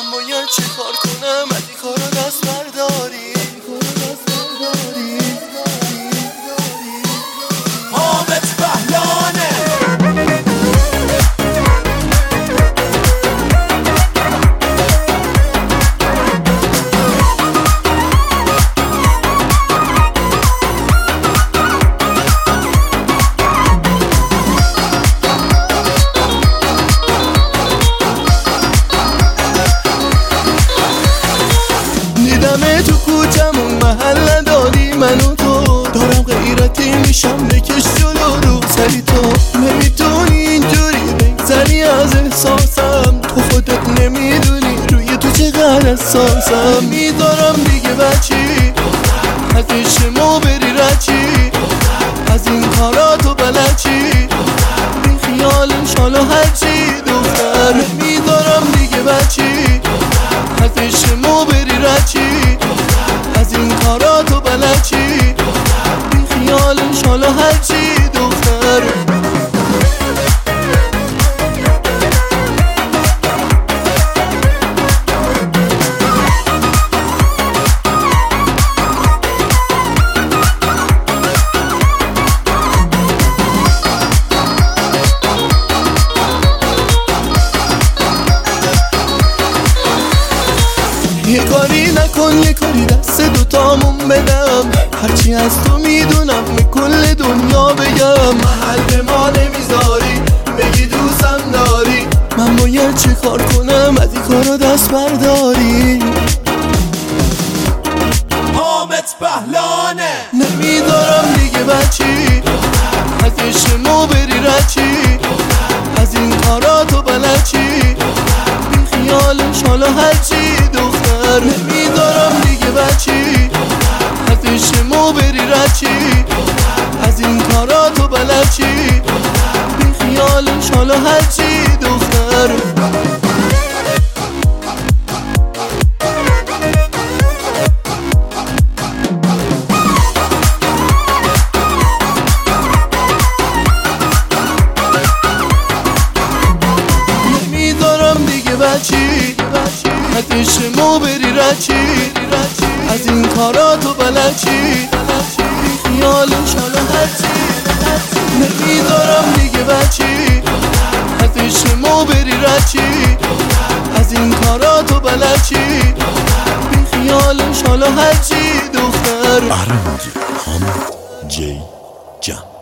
من باید چه کار کنم از این کارا دست برداری. حامد بهلانه دیدمه تو کوچمون محل نداری، من و تو دارم غیرتی میشم بکش جلو رو سری. تو نمیتونی اینجوری بگذری از احساسم، تو خودت نمیدونی روی تو چقدر حساسم. میدارم دیگه بچی از عشقمو بری رچی، از این کارا تو بلد چی، بی خیالش حالا هرچی دختر. میدارم دیگه بچی از عشقمو بری رچی، از این کارا تو بلد چی، بی خیالش حالا هرچی دختر. یه کاری نکن یه کاری دست دوتامون بدم، هرچی از تو میدونم به کل دنیا بگم. محل ما نمیذاری بگی دوستم داری، من باید چه کار کنم از این کارا دست برداری. حامد بهلانه نمیدارم دیگه بچی از عشقمو بری رچی، از این کارا تو بلد چی، بی خیالش حالا هرچی دختر. نمیدارم دیگه بچی از عشقمو بری رچی، از این کارا تو بلد چی، بی خیالش حالا هرچی دختر. نمیدارم دیگه بچی از عشقمو بری رچی، از این کارا تو بلد چی، بی خیالش حالا هرچی. نمیدارم دیگه بچی از عشقمو بری رچی، از این کارا تو بلد چی، بی خیالش حالا هرچی دختر. حامد جی جان.